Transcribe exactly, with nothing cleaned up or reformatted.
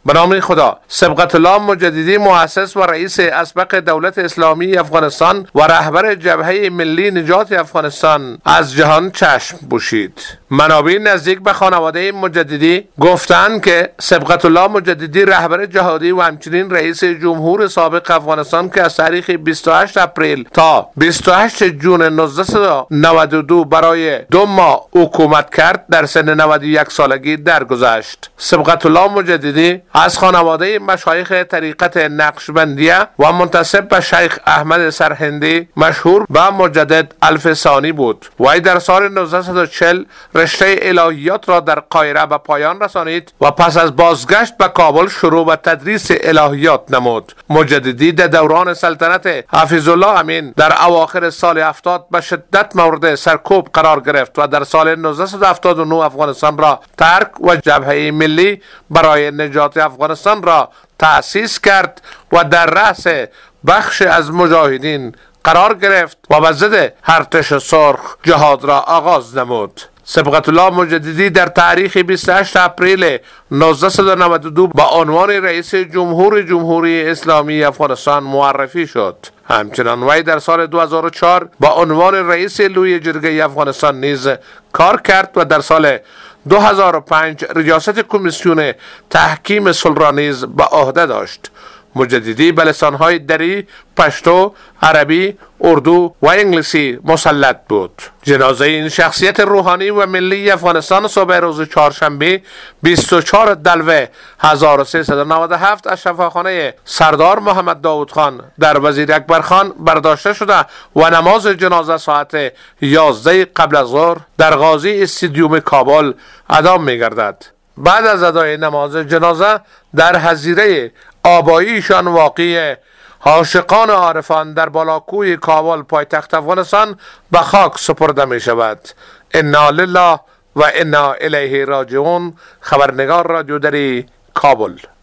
به نام خدا. سبقت الله مجددی، مؤسس و رئیس اسبق دولت اسلامی افغانستان و رهبر جبهه ملی نجات افغانستان، از جهان چشم پوشید. منابع نزدیک به خانواده مجددی گفتند که سبقت الله مجددی رهبر جهادی و همچنین رئیس جمهور سابق افغانستان که از تاریخ بیست و هشت اپریل تا بیست و هشت جون نوزده و نود و دو برای دو ماه حکومت کرد، در سن نود و یک سالگی درگذشت. سبقت الله مجددی از خانواده مشایخ طریقت نقشبندیه و منتسب به شیخ احمد سرهندی مشهور به مجدد الفسانی بود. وی در سال نوزده و چهل رشته الهیات را در قاهره به پایان رسانید و پس از بازگشت به کابل شروع به تدریس الهیات نمود. مجددی در دوران سلطنت حفیظ الله امین در اواخر سال هفتاد به شدت مورد سرکوب قرار گرفت و در سال نوزده و هفتاد و نه افغانستان را ترک و جبهه ملی برای نجات افغانستان را تأسیس کرد و در رأس بخش از مجاهدین قرار گرفت و به ضد ارتش سرخ جهاد را آغاز نمود. سبقت الله مجددی در تاریخ بیست و هشت اپریل نوزده و نود و دو با عنوان رئیس جمهور جمهوری اسلامی افغانستان معرفی شد. همچنان وی در سال دو هزار و چهار با عنوان رئیس لوی جرگه افغانستان نیز کار کرد و در سال دو هزار و پنج ریاست کمیسیون تحکیم صلح را نیز به عهده داشت. مجددی به لسانهای دری، پشتو، عربی، اردو و انگلیسی مسلط بود. جنازه این شخصیت روحانی و ملی افغانستان صبح روز چهارشنبه بیست و چهار دلو هزار و سیصد و نود و هفت از شفاخانه سردار محمد داود خان در وزیر اکبر خان برداشته شده و نماز جنازه ساعت یازده قبل از ظهر در قاضی استادیوم کابل ادا می گردد. بعد از ادای نماز جنازه در حظیره آباییشان واقع عاشقان عارفان در بالاکوی کابل پایتخت افغانستان به خاک سپرده می شود. انا لله و انا الیه راجعون. خبرنگار رادیو دری، کابل.